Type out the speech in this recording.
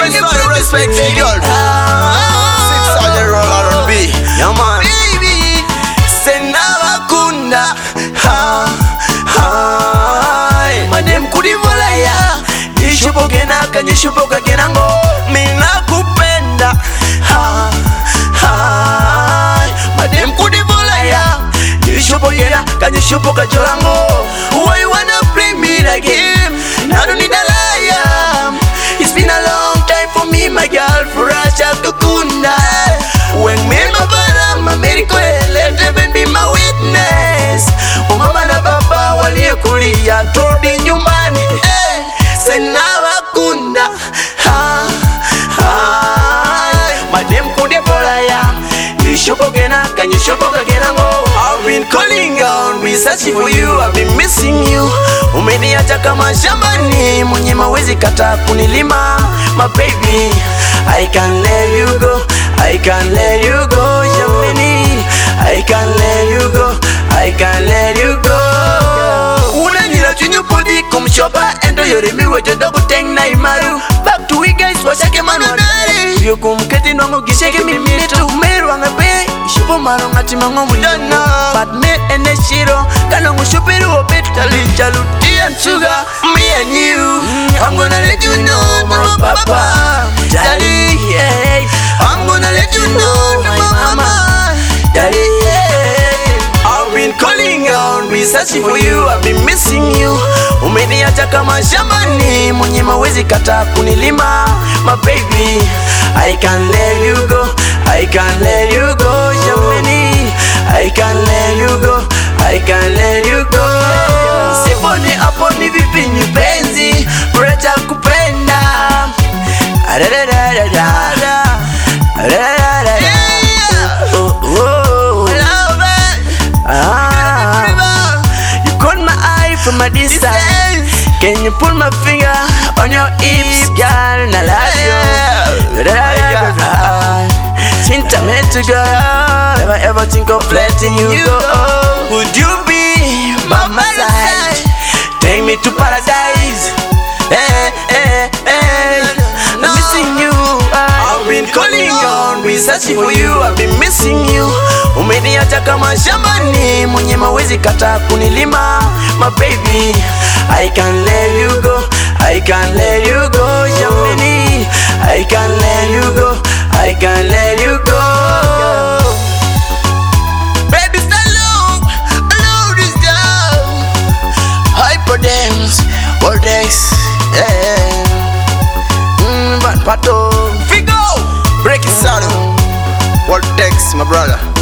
respect for girl. 600 roll R&B. Yeah man. Baby, sena wakunda. Madem kudivolaya. Nishupoke na kanyishupoka kenango. Mina kupenda. Madem kudivolaya. Nishupoke na kanyishupoka jolango. Why you wanna play me like him? I don't need a liar. It's been a long time for me, my girl, for a chakukunda. When me my brother, my medical, let heaven be my witness. Mama na baba waliyekulia turudi nyumbani. Sena wakunda. Madem kude polaya. Nishopoke na kanyishopoka kenango. I've been calling out, been searching for you, I've been missing you. Umeniacha kama shambani, mwenye mawezi kata kunilima. My baby, I can't let you go, I can't let you go, Jamini. I can't let you go, I can't let you go. Unanira chunyu podi kumshopa, endo yoremi wajenda kuteng na imaru. Back to we guys, washake manwadari. Yokumketi nwangu gisheke mimi tu meru wangabe. Shupo maronga timango mudana. But me ene shiro, kanongu shupiru obet Chaluti and sugar, me and you. I'm gonna let you know, my papa, daddy, yeah. I'm gonna let you know, my mama, daddy, yeah. I've been calling out, been searching for you, I've been missing you. Umeniacha kama shambani, mwenye mawezi kata kunilima. My baby, I can't let you go, I can't let you go, Jamini. I can't let you go, I can't let you go. Sifoni aponi vipi ni penzi, brecha kupenda. You caught my eye from a distance. Can you put my finger on your hips, girl? And I love you. Sentimental girl, never ever think of letting you go. Would you be by my side? Take me to paradise. I'm missing you. I've been calling on, been searching for you. I've been missing you. Umeniacha kama shambani, mwenye mawezi kata kunilima. My baby, I can't let you go, I can't let you go, Jamini. I can't let you go, I can't let you go. Baby, stay low, allow this down. Hyperdance, all days, yeah. But pato, Figo, break it out. What text, my brother?